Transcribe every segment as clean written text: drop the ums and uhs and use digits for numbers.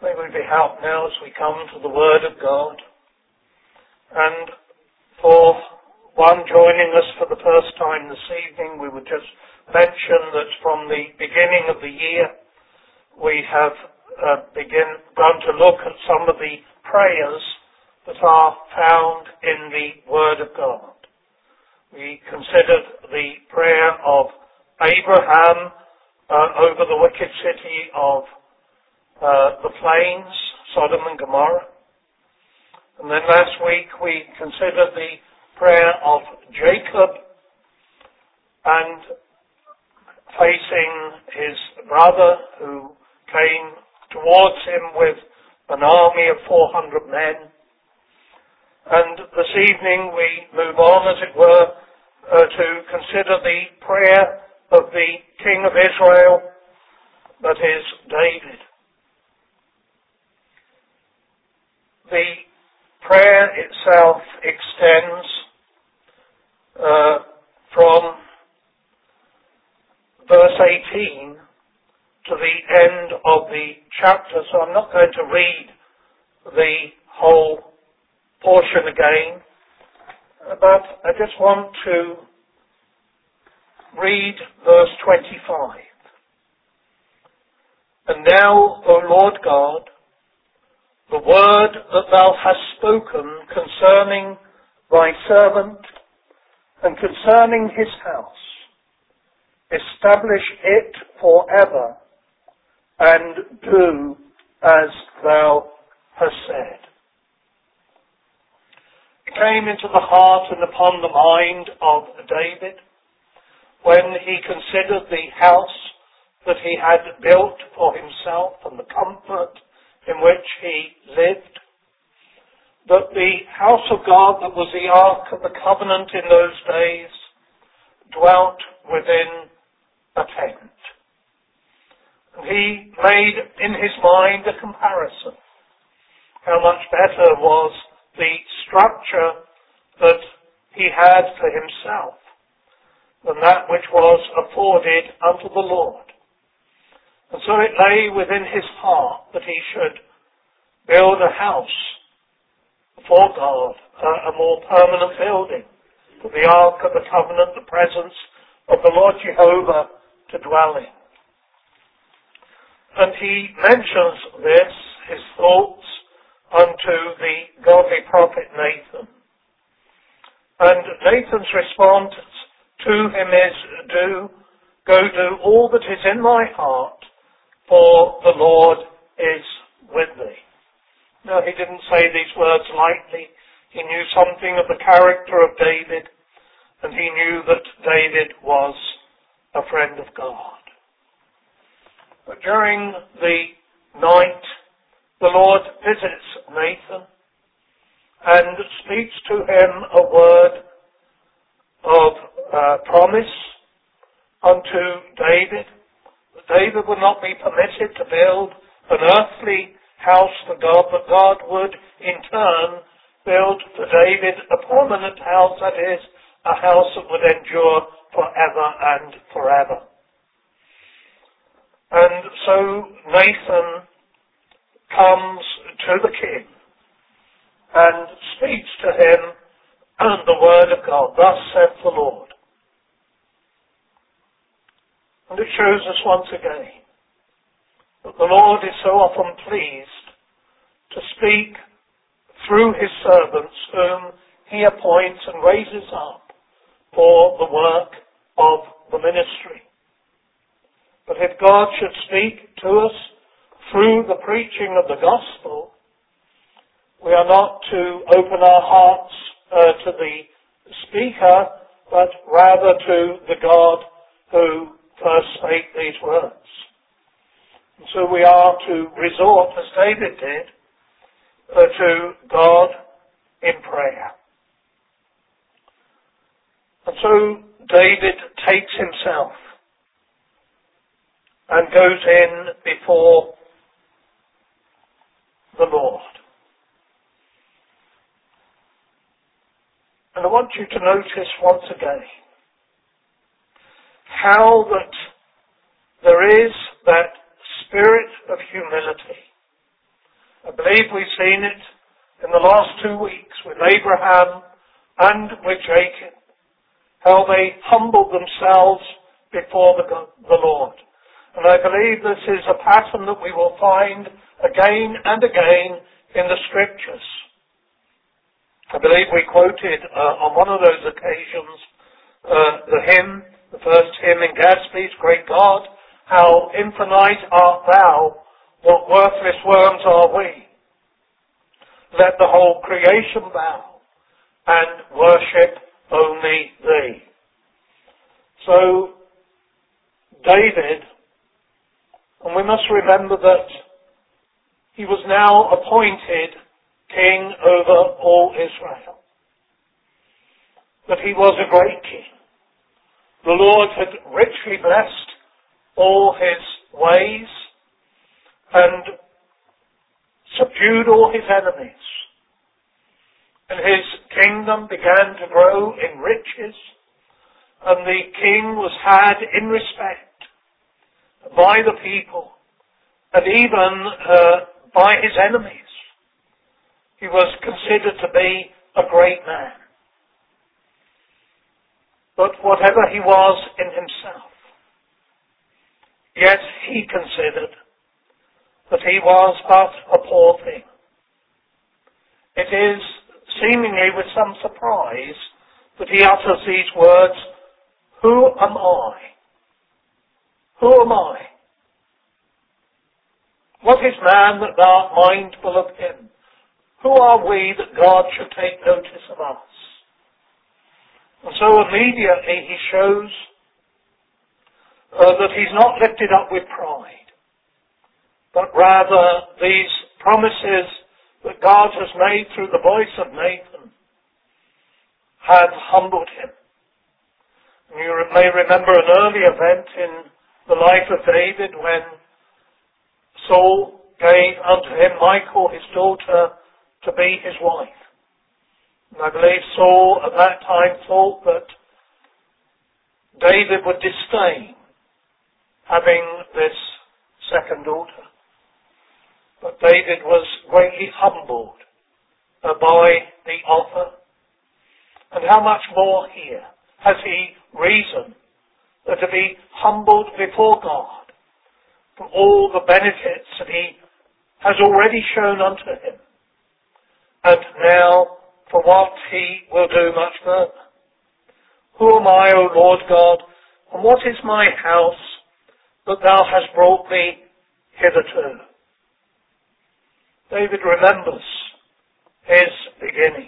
May we be helped now as we come to the Word of God. And for one joining us for the first time this evening, we would just mention that from the beginning of the year, we have begun to look at some of the prayers that are found in the Word of God. We considered the prayer of Abraham over the wicked city of the plains, Sodom and Gomorrah. And then last week we considered the prayer of Jacob and facing his brother who came towards him with an army of 400 men. And this evening we move on, as it were, to consider the prayer of the King of Israel, that is David. The prayer itself extends from verse 18 to the end of the chapter, so I'm not going to read the whole portion again, but I just want to read verse 25. And now, O Lord God, the word that thou hast spoken concerning thy servant and concerning his house, establish it forever and do as thou hast said. It came into the heart and upon the mind of David when he considered the house that he had built for himself and the comfort in which he lived, that the house of God that was the Ark of the Covenant in those days dwelt within a tent. And he made in his mind a comparison. How much better was the structure that he had for himself than that which was afforded unto the Lord. And so it lay within his heart that he should build a house for God, a more permanent building, for the Ark of the Covenant, the presence of the Lord Jehovah to dwell in. And he mentions this, his thoughts, unto the godly prophet Nathan. And Nathan's response to him is, go do all that is in thy heart, for the Lord is with thee. Now, he didn't say these words lightly. He knew something of the character of David, and he knew that David was a friend of God. But during the night, the Lord visits Nathan and speaks to him a word of promise unto David. David would not be permitted to build an earthly house for God, but God would in turn build for David a permanent house, that is, a house that would endure forever and forever. And so Nathan comes to the king and speaks to him the word of God. Thus saith the Lord. And it shows us once again that the Lord is so often pleased to speak through his servants whom he appoints and raises up for the work of the ministry. But if God should speak to us through the preaching of the gospel, we are not to open our hearts to the speaker, but rather to the God who first spake these words. And so we are to resort, as David did, to God in prayer. And so David takes himself and goes in before the Lord. And I want you to notice once again how that there is that spirit of humility I believe we've seen it in the last 2 weeks with Abraham and with Jacob, how they humbled themselves before the Lord. And I believe this is a pattern that we will find again and again in the Scriptures. I believe we quoted on one of those occasions the first hymn in Gadsby's, Great God, how infinite art thou, what worthless worms are we. Let the whole creation bow and worship only thee. So, David, and we must remember that he was now appointed king over all Israel. That he was a great king. The Lord had richly blessed all his ways and subdued all his enemies. And his kingdom began to grow in riches, and the king was had in respect by the people and even by his enemies. He was considered to be a great man. But whatever he was in himself, yet he considered that he was but a poor thing. It is seemingly with some surprise that he utters these words, "Who am I? Who am I? What is man that thou art mindful of him? Who are we that God should take notice of us?" And so immediately he shows that he's not lifted up with pride, but rather these promises that God has made through the voice of Nathan had humbled him. And you may remember an early event in the life of David when Saul gave unto him Michal, his daughter, to be his wife. And I believe Saul at that time thought that David would disdain having this second daughter. But David was greatly humbled by the offer. And how much more here has he reason to be humbled before God for all the benefits that he has already shown unto him, and now for what he will do much further. Who am I, O Lord God, and what is my house that thou hast brought me hitherto? David remembers his beginnings.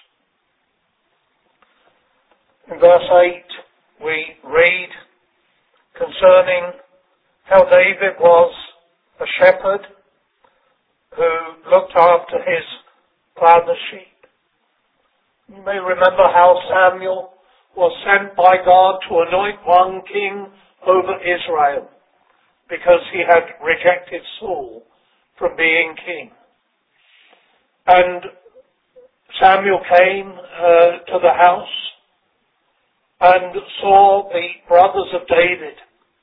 In verse 8 we read concerning how David was a shepherd who looked after his father's sheep. You may remember how Samuel was sent by God to anoint one king over Israel because he had rejected Saul from being king. And Samuel came to the house and saw the brothers of David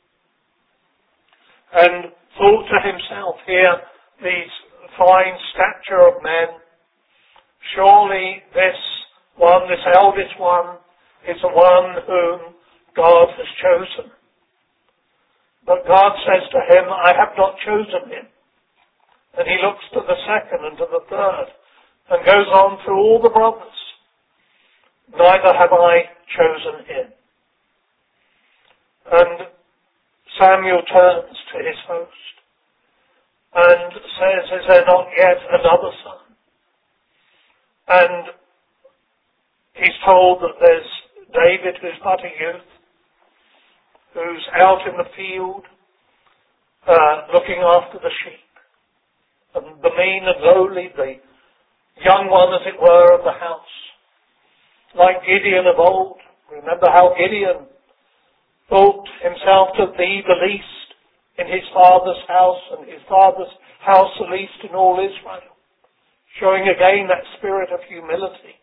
and thought to himself, here, these fine stature of men, surely this one, this eldest one, is the one whom God has chosen. But God says to him, I have not chosen him. And he looks to the second and to the third and goes on through all the brothers. Neither have I chosen him. And Samuel turns to his host and says, is there not yet another son? And he's told that there's David, who's but a youth, who's out in the field looking after the sheep. And the mean and lowly, the young one, as it were, of the house. Like Gideon of old. Remember how Gideon thought himself to be the least in his father's house, and his father's house the least in all Israel. Showing again that spirit of humility.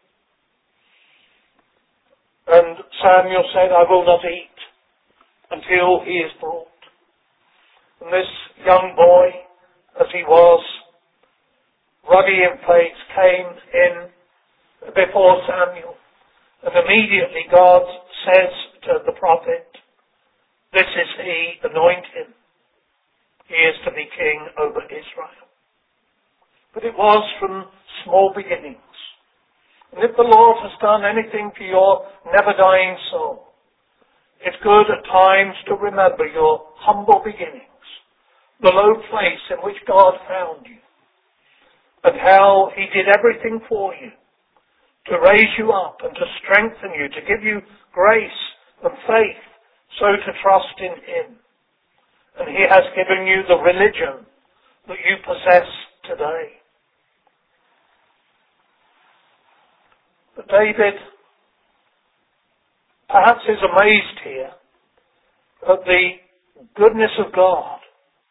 And Samuel said, I will not eat until he is brought. And this young boy, as he was, ruddy in face, came in before Samuel. And immediately God says to the prophet, "This is he, anoint him. He is to be king over Israel." But it was from small beginnings. And if the Lord has done anything for your never-dying soul, it's good at times to remember your humble beginnings, the low place in which God found you, and how he did everything for you to raise you up and to strengthen you, to give you grace and faith, so to trust in him. And he has given you the religion that you possess today. But David perhaps is amazed here at the goodness of God.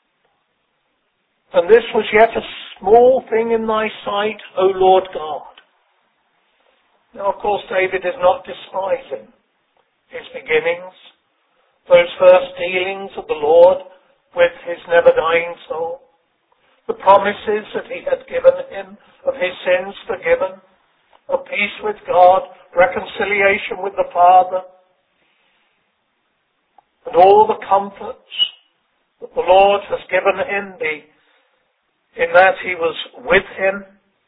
And this was yet a small thing in thy sight, O Lord God. Now, of course, David is not despising his beginnings, those first dealings of the Lord with his never-dying soul, the promises that he had given him of his sins forgiven, of peace with God, reconciliation with the Father, and all the comforts that the Lord has given him, in that he was with him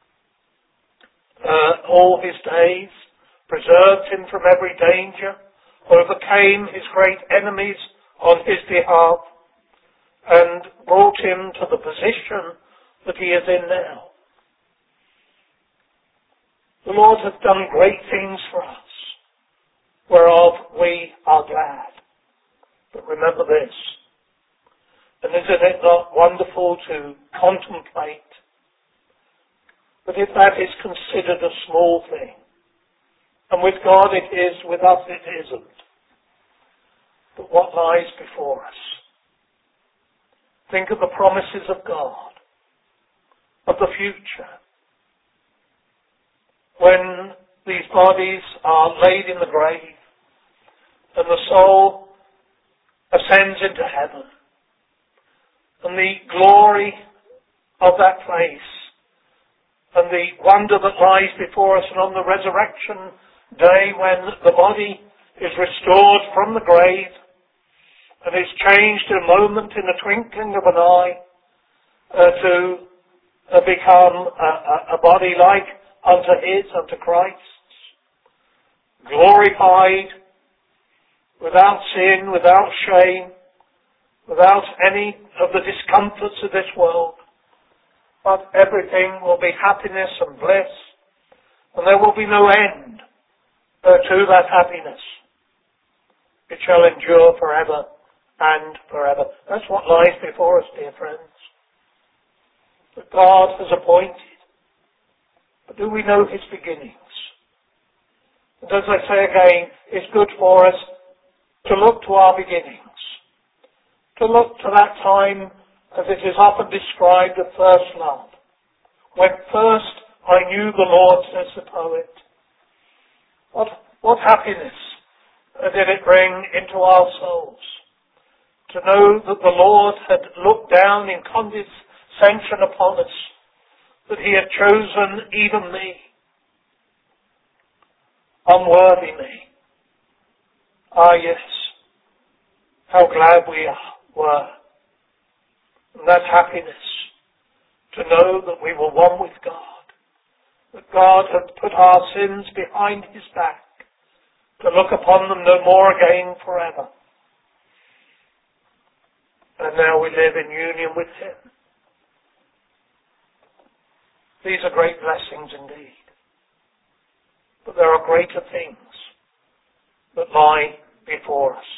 all his days, preserved him from every danger, overcame his great enemies on his behalf, and brought him to the position that he is in now. The Lord has done great things for us, whereof we are glad. But remember this, and isn't it not wonderful to contemplate that if that is considered a small thing, and with God it is, with us it isn't, but what lies before us? Think of the promises of God, of the future, when these bodies are laid in the grave and the soul ascends into heaven, and the glory of that place and the wonder that lies before us, and on the resurrection day when the body is restored from the grave and is changed in a moment, in the twinkling of an eye, to become a body like unto Christ's, glorified, without sin, without shame, without any of the discomforts of this world, but everything will be happiness and bliss, and there will be no end to that happiness. It shall endure forever and forever. That's what lies before us, dear friends, that God has appointed. But do we know his beginnings? And as I say again, it's good for us to look to our beginnings, to look to that time, as it is often described, of first love. When first I knew the Lord, says the poet. What happiness did it bring into our souls to know that the Lord had looked down in condescension upon us, that he had chosen even me, unworthy me. Ah, yes, how glad we were. And that happiness, to know that we were one with God, that God had put our sins behind his back, to look upon them no more again forever. And now we live in union with him. These are great blessings indeed. But there are greater things that lie before us.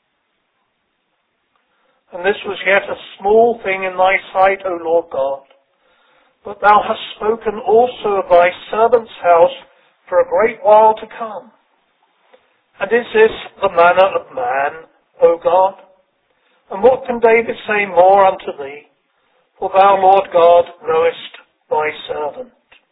And this was yet a small thing in thy sight, O Lord God. But thou hast spoken also of thy servant's house for a great while to come. And is this the manner of man, O God? And what can David say more unto thee? For thou, Lord God, knowest thy servant.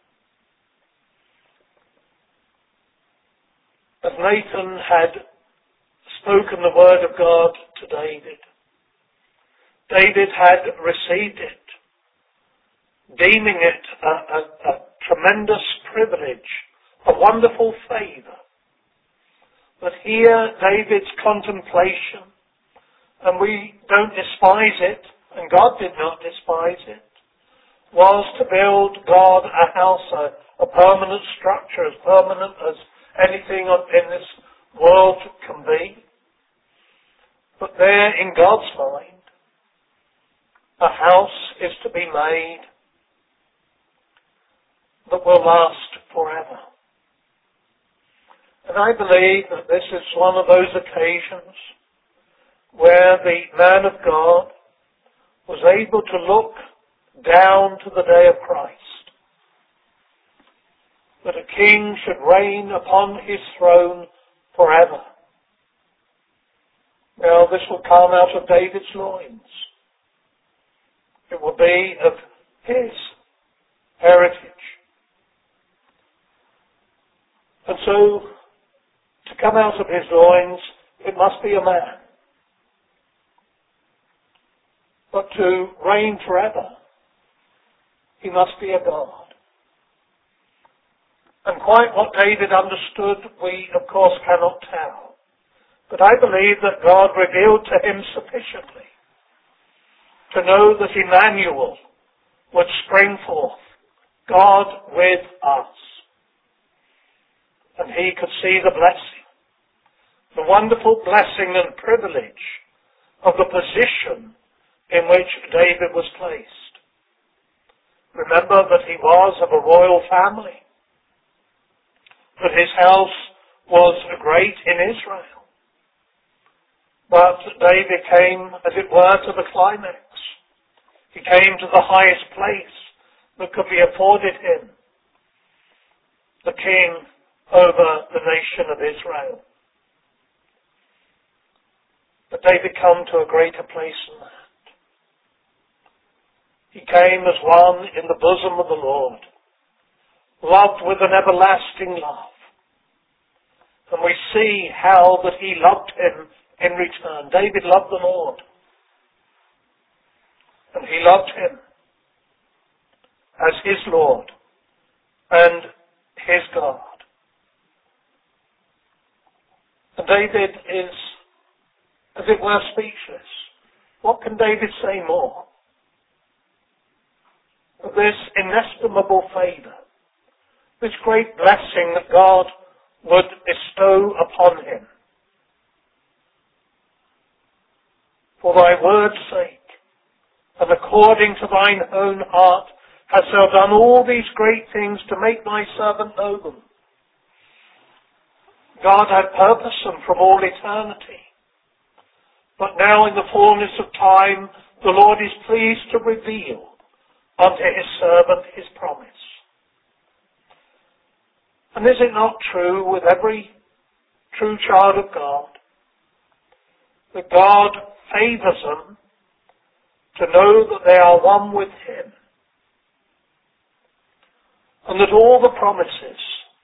As Nathan had spoken the word of God to David, David had received it, deeming it a tremendous privilege, a wonderful favour. But here David's contemplation, and we don't despise it, and God did not despise it, was to build God a house, a permanent structure, as permanent as anything in this world can be. But there, in God's mind, a house is to be made that will last forever. And I believe that this is one of those occasions where the man of God was able to look down to the day of Christ, that a king should reign upon his throne forever. Now, this will come out of David's loins. It will be of his heritage. And so, to come out of his loins, it must be a man. But to reign forever, he must be a God. And quite what David understood, we of course cannot tell. But I believe that God revealed to him sufficiently to know that Emmanuel would spring forth, God with us. And he could see the blessing, the wonderful blessing and privilege of the position in which David was placed. Remember that he was of a royal family, that his house was great in Israel. But David came, as it were, to the climax. He came to the highest place that could be afforded him, the king over the nation of Israel. But David came to a greater place than that. He came as one in the bosom of the Lord, loved with an everlasting love. And we see how that he loved him in return. David loved the Lord. And he loved him as his Lord and his God. And David is, as it were, speechless. What can David say more? Of this inestimable favour, this great blessing that God would bestow upon him. For thy word's sake, and according to thine own heart, hast thou done all these great things to make thy servant know them. God had purposed them from all eternity. But now in the fullness of time, the Lord is pleased to reveal unto his servant his promise. And is it not true with every true child of God that God favours them to know that they are one with him, and that all the promises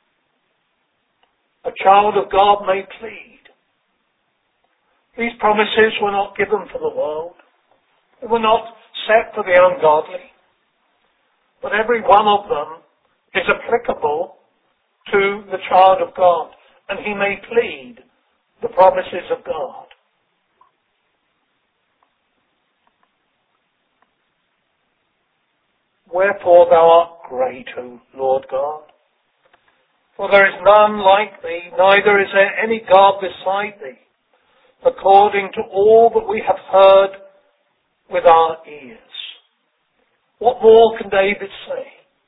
a child of God may plead? These promises were not given for the world. They were not set for the ungodly. But every one of them is applicable to the child of God, and he may plead the promises of God. Wherefore thou art great, O Lord God. For there is none like thee, neither is there any God beside thee, according to all that we have heard with our ears. What more can David say?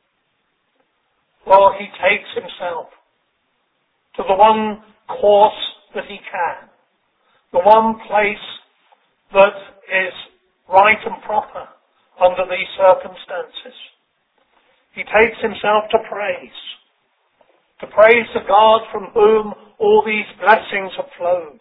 Well, he takes himself to the one course that he can, the one place that is right and proper under these circumstances. He takes himself to praise the God from whom all these blessings have flowed.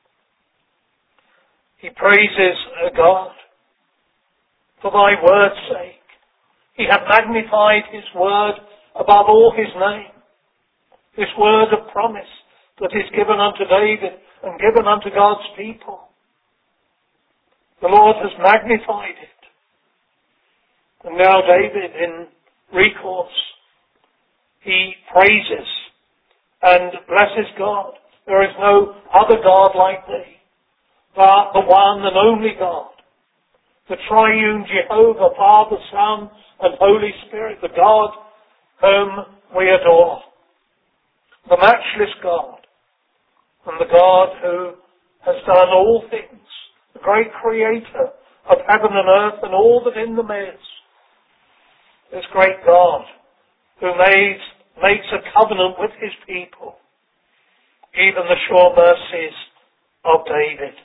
He praises God for thy word's sake. He hath magnified his word above all his name. This word of promise that is given unto David and given unto God's people. The Lord has magnified it. And now David, in recourse, he praises and blesses God. There is no other God like thee. Thou art the one and only God, the triune Jehovah, Father, Son, and Holy Spirit, the God whom we adore, the matchless God, and the God who has done all things, the great creator of heaven and earth and all that in them is. This great God who makes a covenant with his people, even the sure mercies of David.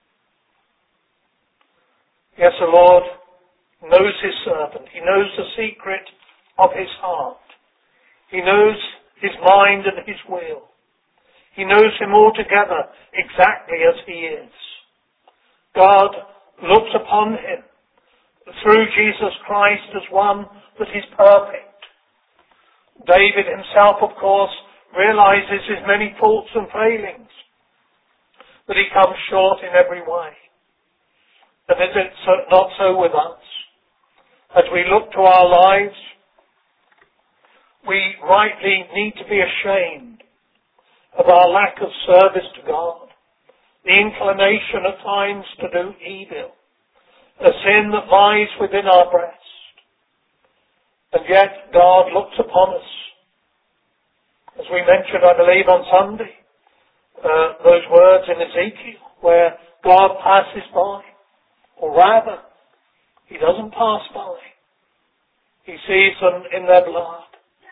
Yes, the Lord knows his servant. He knows the secret of his heart. He knows his mind and his will. He knows him altogether exactly as he is. God looks upon him through Jesus Christ as one that is perfect. David himself, of course, realizes his many faults and failings, that he comes short in every way. And is it not so with us? As we look to our lives, we rightly need to be ashamed of our lack of service to God, the inclination at times to do evil, a sin that lies within our breast. And yet God looks upon us. As we mentioned, I believe, on Sunday, those words in Ezekiel where God passes by. Or rather, he doesn't pass by. He sees them in their blood.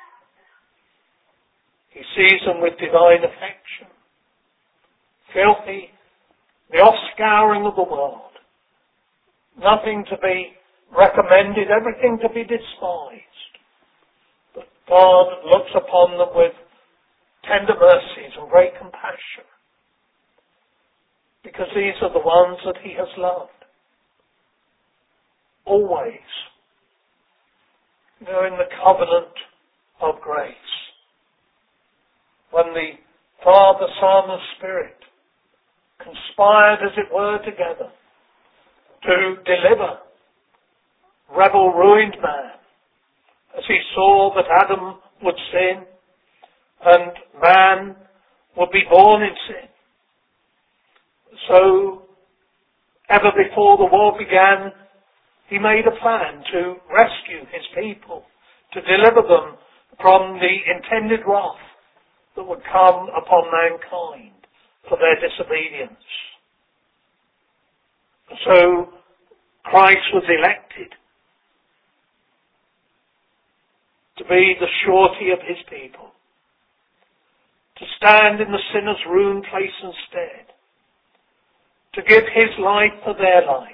He sees them with divine affection. Filthy, the offscouring of the world. Nothing to be recommended, everything to be despised. But God looks upon them with tender mercies and great compassion, because these are the ones that he has loved. Always. In the covenant of grace. When the Father, Son, and Spirit conspired, as it were, together to deliver rebel-ruined man, as he saw that Adam would sin and man would be born in sin. So, ever before the war began, he made a plan to rescue his people, to deliver them from the intended wrath that would come upon mankind for their disobedience. So Christ was elected to be the surety of his people, to stand in the sinner's ruined place instead, to give his life for their lives.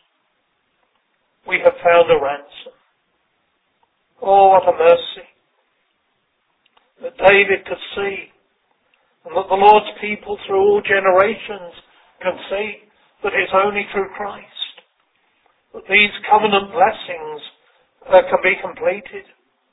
We have found a ransom. Oh, what a mercy that David could see, and that the Lord's people through all generations can see, that it's only through Christ that these covenant blessings can be completed.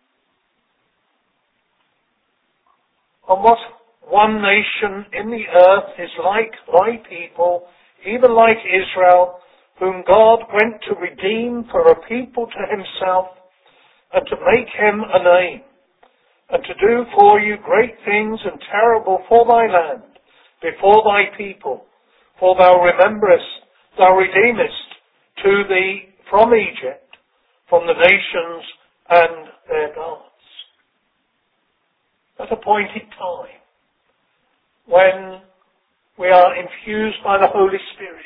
And what one nation in the earth is like thy people, even like Israel, whom God went to redeem for a people to himself, and to make him a name, and to do for you great things and terrible for thy land, before thy people. For thou rememberest, thou redeemest to thee from Egypt, from the nations and their gods. At appointed time, when we are infused by the Holy Spirit,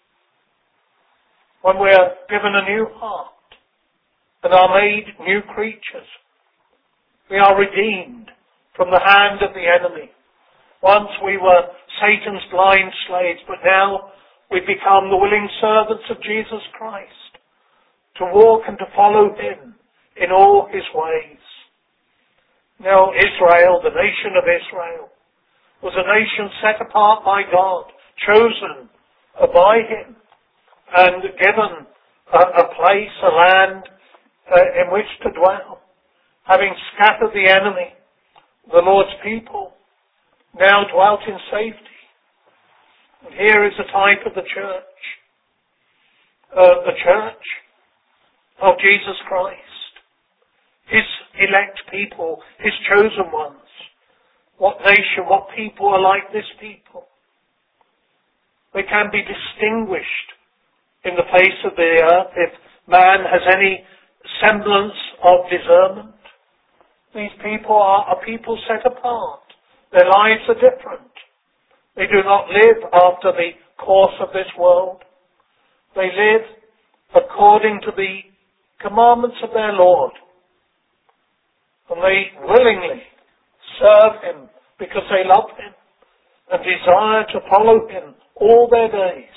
when we are given a new heart and are made new creatures, we are redeemed from the hand of the enemy. Once we were Satan's blind slaves, but now we become the willing servants of Jesus Christ, to walk and to follow him in all his ways. Now Israel, the nation of Israel, was a nation set apart by God, chosen by him, and given a place, a land in which to dwell. Having scattered the enemy, the Lord's people now dwelt in safety. And here is a type of the church. The church, of Jesus Christ, His elect people, His chosen ones. What nation, what people are like this people? They can be distinguished in the face of the earth if man has any semblance of discernment. These people are a people set apart. Their lives are different. They do not live after the course of this world. They live according to the commandments of their Lord. And they willingly serve Him because they love Him and desire to follow Him all their days.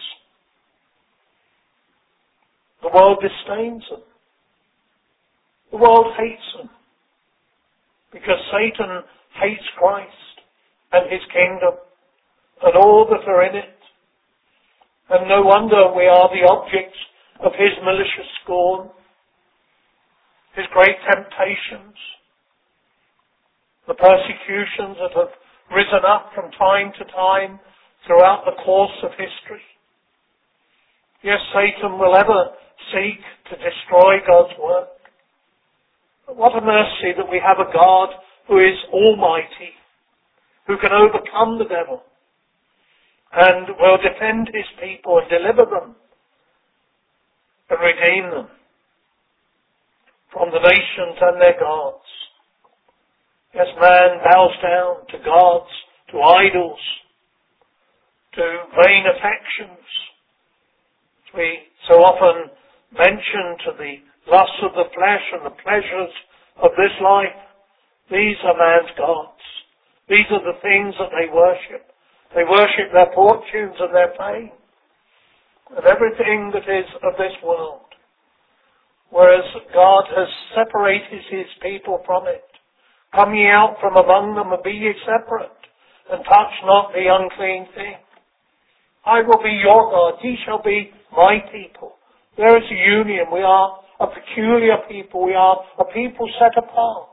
The world disdains them. The world hates them because Satan hates Christ and His kingdom and all that are in it. And no wonder we are the objects of his malicious scorn, his great temptations, the persecutions that have risen up from time to time throughout the course of history. Yes, Satan will ever seek to destroy God's work. But what a mercy that we have a God who is almighty, who can overcome the devil and will defend his people and deliver them and redeem them from the nations and their gods. Yes, man bows down to gods, to idols, to vain affections. We so often mention to the lusts of the flesh and the pleasures of this life. These are man's gods. These are the things that they worship. They worship their fortunes and their fame and everything that is of this world. Whereas God has separated his people from it. Come ye out from among them and be ye separate, and touch not the unclean thing. I will be your God, ye shall be my people. There is a union. We are a peculiar people. We are a people set apart.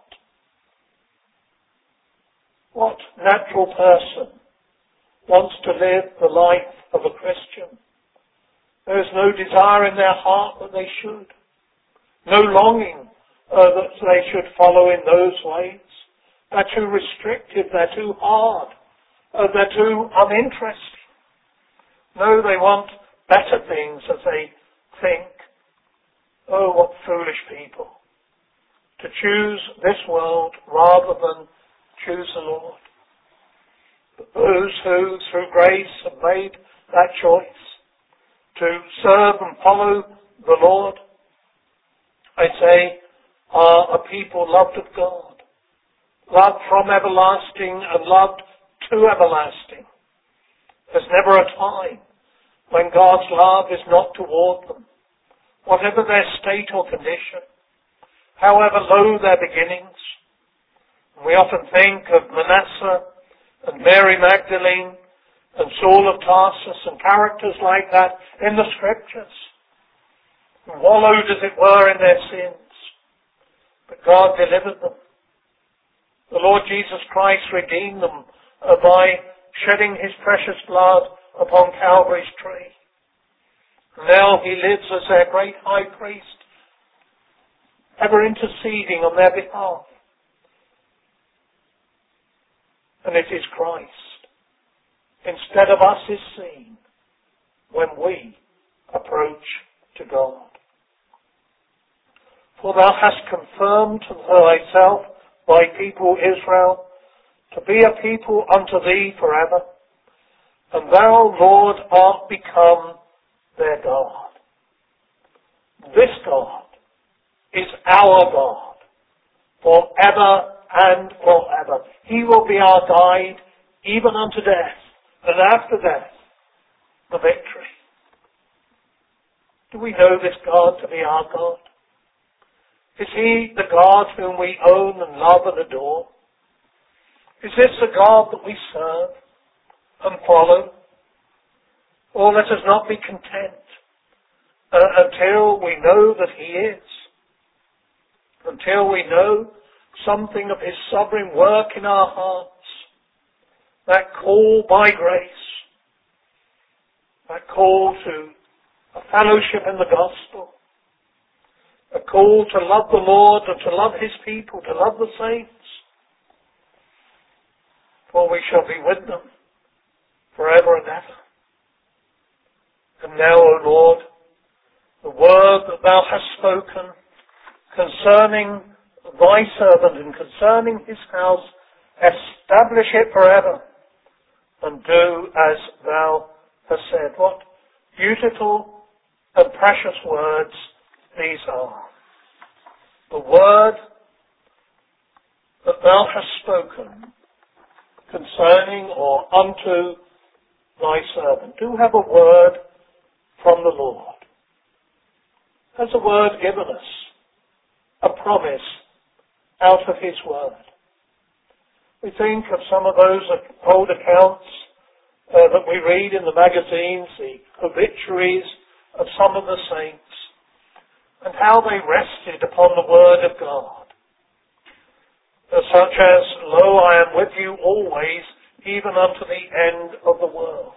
What natural person wants to live the life of a Christian? There is no desire in their heart that they should. No longing that they should follow in those ways. They're too restrictive. They're too hard. They're too uninteresting. No, they want better things as they think. Oh, what foolish people. To choose this world rather than choose the Lord. But those who, through grace, have made that choice to serve and follow the Lord, I say, are a people loved of God. Loved from everlasting and loved to everlasting. There's never a time when God's love is not toward them, whatever their state or condition, however low their beginnings. We often think of Manasseh and Mary Magdalene and Saul of Tarsus and characters like that in the Scriptures, who wallowed, as it were, in their sins. But God delivered them. The Lord Jesus Christ redeemed them by shedding his precious blood upon Calvary's tree. Now he lives as their great high priest, ever interceding on their behalf. And it is Christ, instead of us, is seen when we approach to God. For thou hast confirmed to thyself thy people Israel, to be a people unto thee forever, and thou, Lord, art become their God. This God is our God, forever and forever. He will be our guide, even unto death, and after death, the victory. Do we know this God to be our God? Is he the God whom we own and love and adore? Is this the God that we serve and follow? Or let us not be content until we know that he is, until we know something of his sovereign work in our hearts, that call by grace, that call to a fellowship in the gospel, a call to love the Lord and to love his people, to love the saints. For we shall be with them forever and ever. And now, O Lord, the word that thou hast spoken concerning thy servant and concerning his house, establish it forever and do as thou hast said. What beautiful and precious words these are. The word that thou hast spoken concerning or unto thy servant. Do have a word from the Lord. Has a word given us a promise out of his word? We think of some of those old accounts that we read in the magazines, the obituaries of some of the saints, and how they rested upon the word of God. Such as, lo, I am with you always, even unto the end of the world.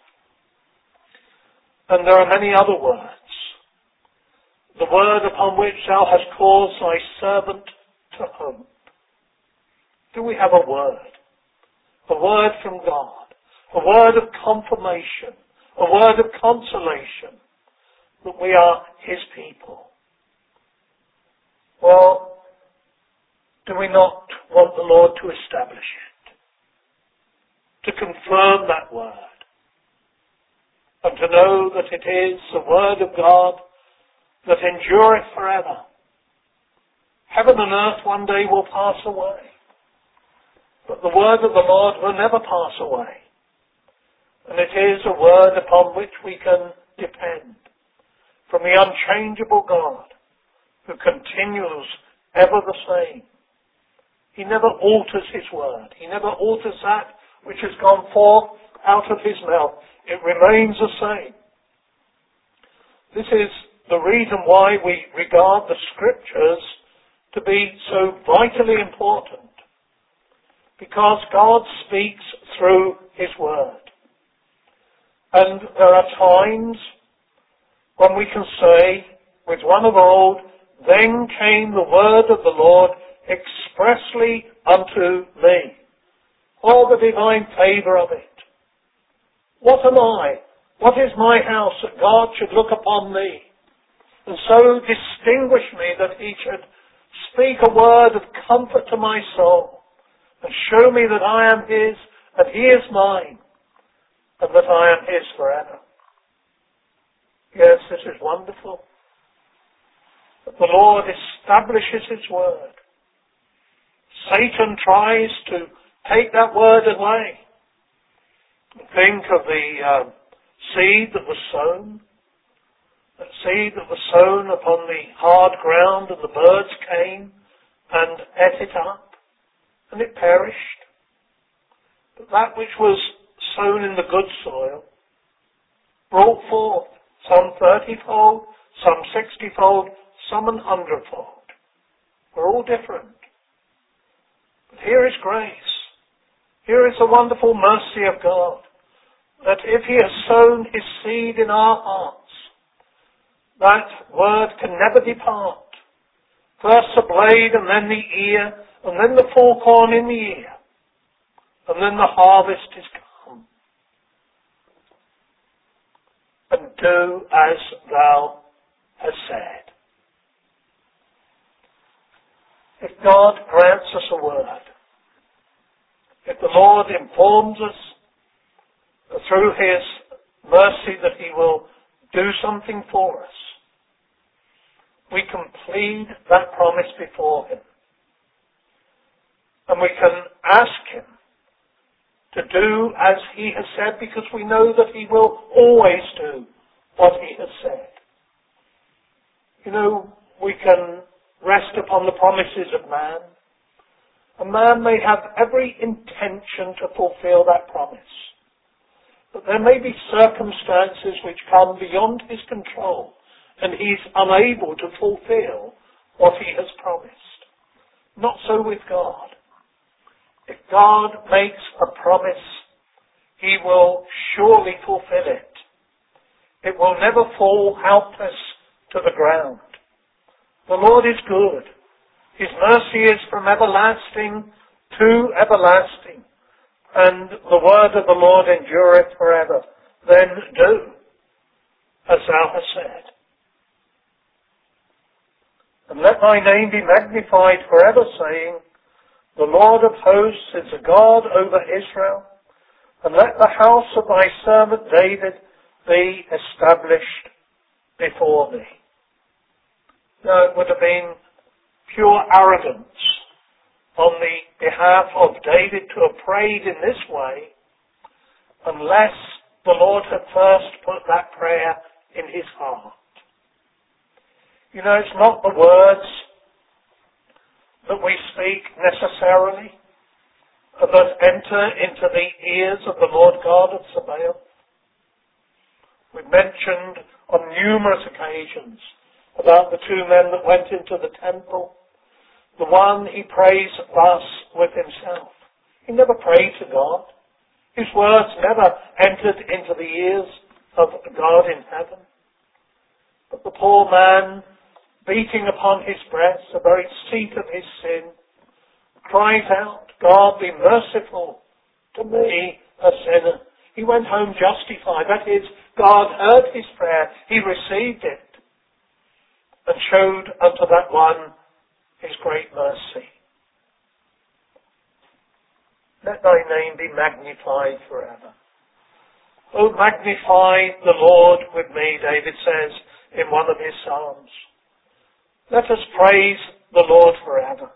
And there are many other words. The word upon which thou hast caused thy servant to hope. Do we have a word? A word from God. A word of confirmation. A word of consolation that we are his people. Well, do we not want the Lord to establish it? To confirm that word? And to know that it is the word of God that endureth forever. Heaven and earth one day will pass away, but the word of the Lord will never pass away. And it is a word upon which we can depend from the unchangeable God who continues ever the same. He never alters his word. He never alters that which has gone forth out of his mouth. It remains the same. This is the reason why we regard the Scriptures to be so vitally important. Because God speaks through his word. And there are times when we can say, with one of old, then came the word of the Lord expressly unto me. All the divine favour of it. What am I? What is my house that God should look upon me and so distinguish me that he should speak a word of comfort to my soul and show me that I am his and he is mine and that I am his forever? Yes, this is wonderful. That the Lord establishes his word. Satan tries to take that word away. Think of the seed that was sown. That seed that was sown upon the hard ground, and the birds came and ate it up, and it perished. But that which was sown in the good soil brought forth some 30-fold, some 60-fold, some 100-fold. We're all different. But here is grace. Here is the wonderful mercy of God, that if he has sown his seed in our hearts, that word can never depart. First the blade, and then the ear, and then the full corn in the ear, and then the harvest is come. And do as thou hast said. If God grants us a word, if the Lord informs us through his mercy that he will do something for us, we can plead that promise before him. And we can ask him to do as he has said, because we know that he will always do what he has said. You know, we can rest upon the promises of man. A man may have every intention to fulfill that promise. But there may be circumstances which come beyond his control, and he's unable to fulfill what he has promised. Not so with God. If God makes a promise, he will surely fulfill it. It will never fall helpless to the ground. The Lord is good. His mercy is from everlasting to everlasting. And the word of the Lord endureth forever. Then do as thou hast said. And let thy name be magnified forever, saying, the Lord of hosts is a God over Israel. And let the house of thy servant David be established before thee. Now it would have been pure arrogance on the behalf of David to have prayed in this way unless the Lord had first put that prayer in his heart. You know, it's not the words that we speak necessarily that enter into the ears of the Lord God of Sabaoth. We've mentioned on numerous occasions about the two men that went into the temple. The one, he prays thus with himself. He never prayed to God. His words never entered into the ears of God in heaven. But the poor man, beating upon his breast, the very seat of his sin, cries out, God, be merciful to me, a sinner. He went home justified. That is, God heard his prayer. He received it and showed unto that one his great mercy. Let thy name be magnified forever. Oh, magnify the Lord with me, David says in one of his psalms. Let us praise the Lord forever.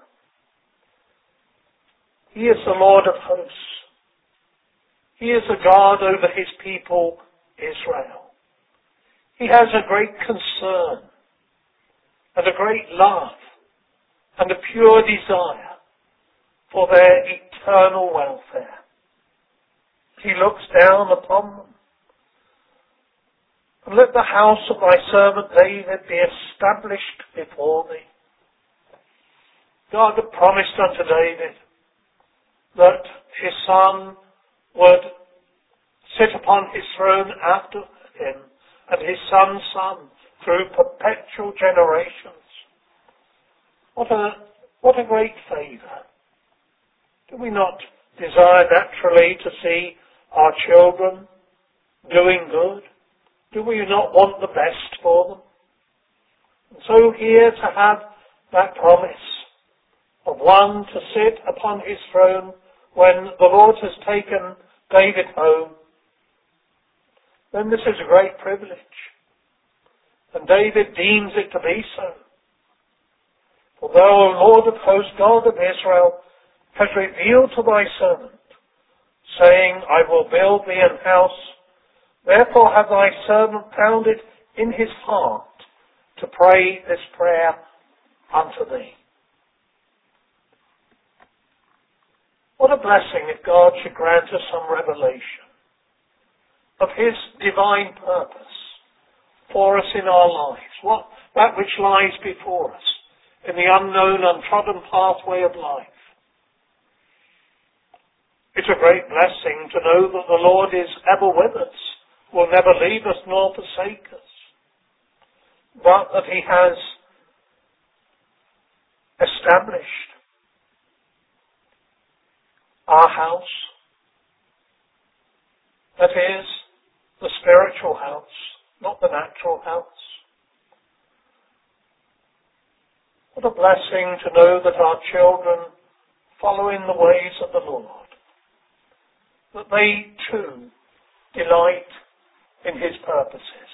He is the Lord of hosts. He is a God over his people, Israel. He has a great concern and a great love and a pure desire for their eternal welfare. He looks down upon them. And let the house of thy servant David be established before thee. God had promised unto David that his son would sit upon his throne after him, and his son's son through perpetual generations. What a great favour. Do we not desire naturally to see our children doing good? Do we not want the best for them? And so here to have that promise of one to sit upon his throne when the Lord has taken David home, then this is a great privilege. And David deems it to be so. For thou, O Lord of hosts, God of Israel, hast revealed to thy servant, saying, I will build thee an house. Therefore hath thy servant found it in his heart to pray this prayer unto thee. What a blessing if God should grant us some revelation of his divine purpose for us in our lives, that which lies before us in the unknown, untrodden pathway of life. It's a great blessing to know that the Lord is ever with us, will never leave us nor forsake us, but that he has established our house, that is, the spiritual house, not the natural house. What a blessing to know that our children follow in the ways of the Lord, that they too delight in his purposes.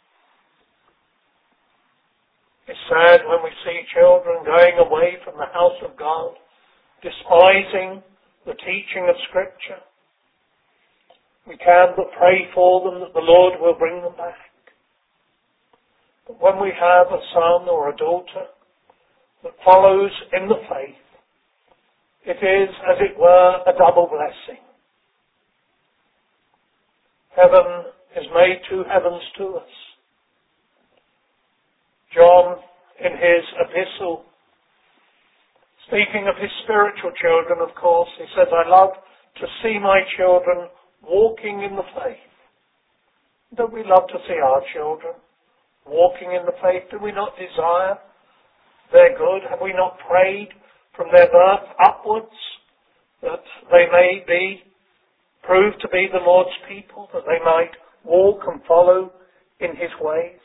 It's sad when we see children going away from the house of God, despising the teaching of Scripture. We can but pray for them that the Lord will bring them back. But when we have a son or a daughter that follows in the faith, it is, as it were, a double blessing. Heaven is made two heavens to us. John, in his epistle, speaking of his spiritual children, of course, he says, I love to see my children walking in the faith. Don't we love to see our children walking in the faith? Do we not desire their good? Have we not prayed from their birth upwards that they may be proved to be the Lord's people, that they might walk and follow in his ways?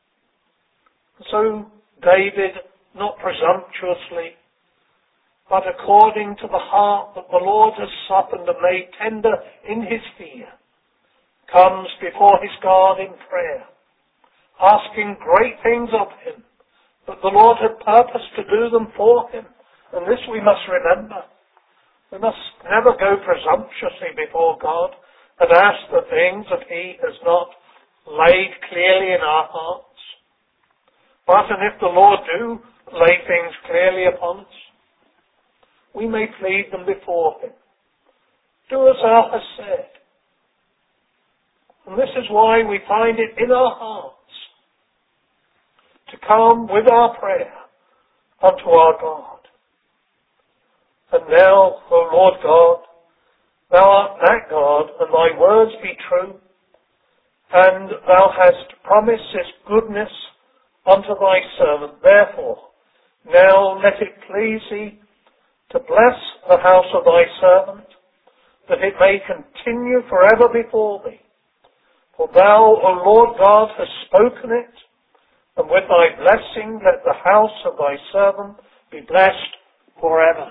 So David, not presumptuously, but according to the heart that the Lord has softened and made tender in his fear, comes before his God in prayer, asking great things of him, that the Lord had purposed to do them for him. And this we must remember. We must never go presumptuously before God and ask the things that he has not laid clearly in our hearts. But and if the Lord do lay things clearly upon us, we may plead them before him. Do as thou hast said. And this is why we find it in our hearts to come with our prayer unto our God. And now, O Lord God, thou art that God, and thy words be true, and thou hast promised this goodness unto thy servant. Therefore, now let it please thee to bless the house of thy servant, that it may continue forever before thee. For thou, O Lord God, hast spoken it, and with thy blessing let the house of thy servant be blessed forever.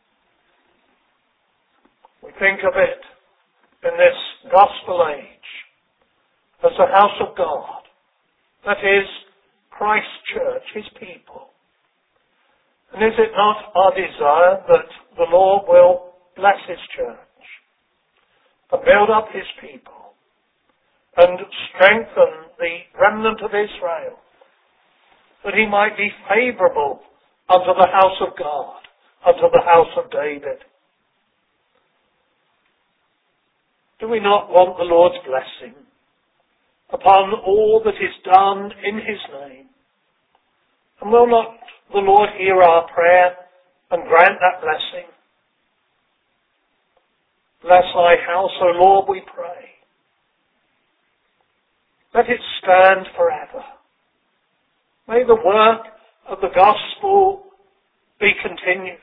We think of it in this gospel age as the house of God, that is, Christ's church, his people. And is it not our desire that the Lord will bless his church and build up his people and strengthen the remnant of Israel, that he might be favourable unto the house of God, unto the house of David? Do we not want the Lord's blessing upon all that is done in his name? And will not the Lord hear our prayer and grant that blessing? Bless thy house, O Lord, we pray. Let it stand forever. May the work of the gospel be continued,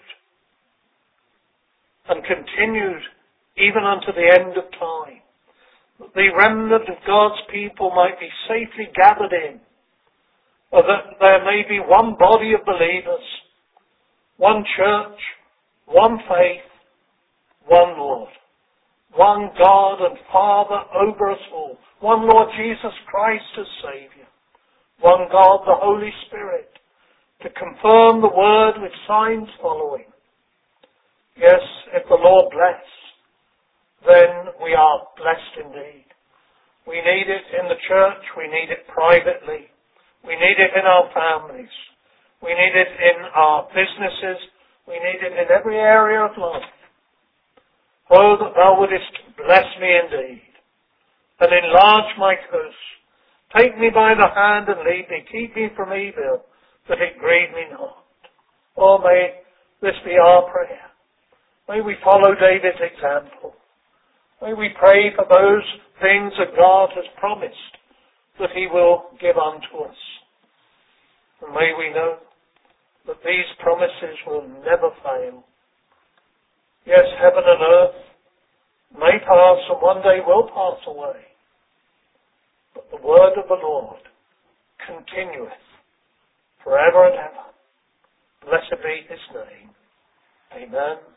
and continued even unto the end of time, that the remnant of God's people might be safely gathered in, or that there may be one body of believers, one church, one faith, one Lord, one God and Father over us all, one Lord Jesus Christ as Saviour, one God the Holy Spirit, to confirm the word with signs following. Yes, if the Lord bless, then we are blessed indeed. We need it in the church, we need it privately, we need it in our families, we need it in our businesses, we need it in every area of life. Oh, that thou wouldest bless me indeed, and enlarge my coast. Take me by the hand and lead me, keep me from evil, that it grieve me not. Oh, may this be our prayer. May we follow David's example. May we pray for those things that God has promised that he will give unto us. And may we know that these promises will never fail. Yes, heaven and earth may pass and one day will pass away, but the word of the Lord continueth forever and ever. Blessed be his name. Amen.